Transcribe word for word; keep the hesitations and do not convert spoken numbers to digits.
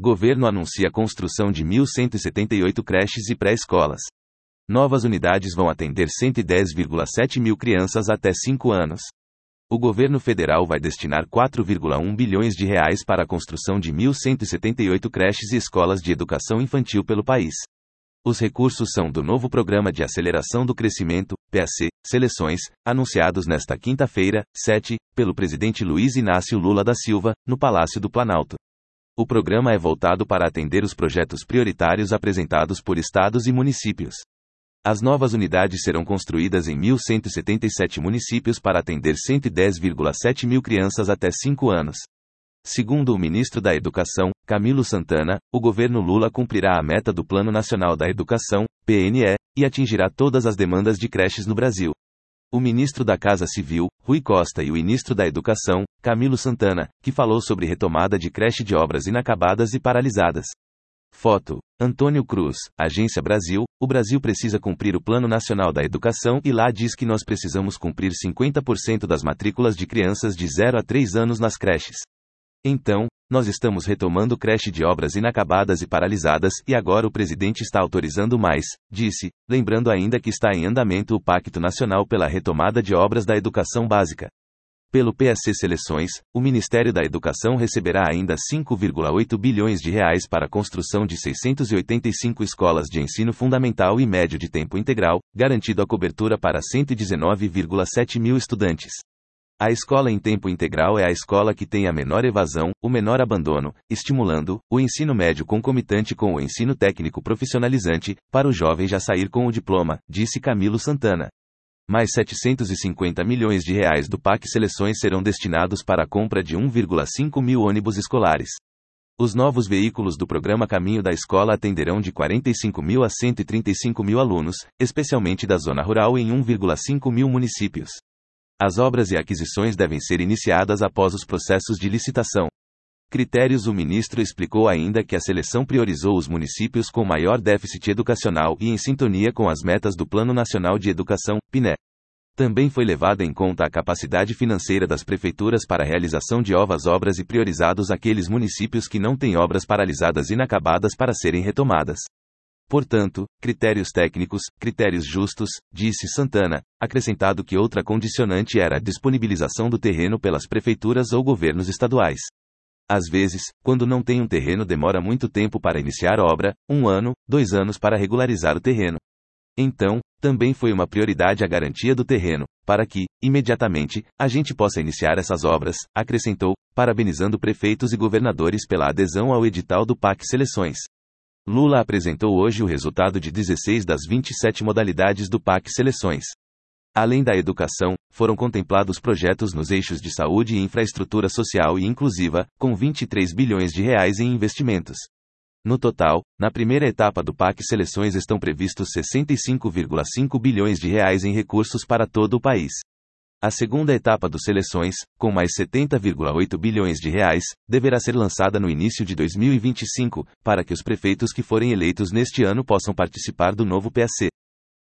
Governo anuncia a construção de mil cento e setenta e oito creches e pré-escolas. Novas unidades vão atender cento e dez vírgula sete mil crianças até cinco anos. O governo federal vai destinar quatro vírgula um bilhões de reais para a construção de mil cento e setenta e oito creches e escolas de educação infantil pelo país. Os recursos são do novo Programa de Aceleração do Crescimento, P A C, Seleções, anunciados nesta quinta-feira, sete, pelo presidente Luiz Inácio Lula da Silva, no Palácio do Planalto. O programa é voltado para atender os projetos prioritários apresentados por estados e municípios. As novas unidades serão construídas em mil cento e setenta e sete municípios para atender cento e dez vírgula sete mil crianças até cinco anos. Segundo o ministro da Educação, Camilo Santana, o governo Lula cumprirá a meta do Plano Nacional da Educação, P N E, e atingirá todas as demandas de creches no Brasil. O ministro da Casa Civil, Rui Costa, e o ministro da Educação, Camilo Santana, que falou sobre retomada de creche de obras inacabadas e paralisadas. Foto: Antônio Cruz, Agência Brasil. O Brasil precisa cumprir o Plano Nacional da Educação e lá diz que nós precisamos cumprir cinquenta por cento das matrículas de crianças de zero a três anos nas creches. Então, nós estamos retomando creche de obras inacabadas e paralisadas e agora o presidente está autorizando mais, disse, lembrando ainda que está em andamento o Pacto Nacional pela Retomada de Obras da Educação Básica. Pelo P A C Seleções, o Ministério da Educação receberá ainda cinco vírgula oito bilhões de reais para a construção de seiscentas e oitenta e cinco escolas de ensino fundamental e médio de tempo integral, garantindo a cobertura para cento e dezenove vírgula sete mil estudantes. A escola em tempo integral é a escola que tem a menor evasão, o menor abandono, estimulando o ensino médio concomitante com o ensino técnico profissionalizante, para o jovem já sair com o diploma, disse Camilo Santana. Mais setecentos e cinquenta milhões de reais do P A C Seleções serão destinados para a compra de um vírgula cinco mil ônibus escolares. Os novos veículos do programa Caminho da Escola atenderão de quarenta e cinco mil a cento e trinta e cinco mil alunos, especialmente da zona rural em um vírgula cinco mil municípios. As obras e aquisições devem ser iniciadas após os processos de licitação. Critérios: o ministro explicou ainda que a seleção priorizou os municípios com maior déficit educacional e em sintonia com as metas do Plano Nacional de Educação, P N E. Também foi levada em conta a capacidade financeira das prefeituras para a realização de novas obras e priorizados aqueles municípios que não têm obras paralisadas inacabadas para serem retomadas. Portanto, critérios técnicos, critérios justos, disse Santana, acrescentado que outra condicionante era a disponibilização do terreno pelas prefeituras ou governos estaduais. Às vezes, quando não tem um terreno, demora muito tempo para iniciar a obra, um ano, dois anos para regularizar o terreno. Então, também foi uma prioridade a garantia do terreno, para que, imediatamente, a gente possa iniciar essas obras, acrescentou, parabenizando prefeitos e governadores pela adesão ao edital do P A C Seleções. Lula apresentou hoje o resultado de dezesseis das vinte e sete modalidades do P A C Seleções. Além da educação, foram contemplados projetos nos eixos de saúde e infraestrutura social e inclusiva, com vinte e três bilhões de reais em investimentos. No total, na primeira etapa do P A C Seleções estão previstos sessenta e cinco vírgula cinco bilhões de reais em recursos para todo o país. A segunda etapa do Seleções, com mais setenta vírgula oito bilhões de reais, deverá ser lançada no início de dois mil e vinte e cinco, para que os prefeitos que forem eleitos neste ano possam participar do novo P A C.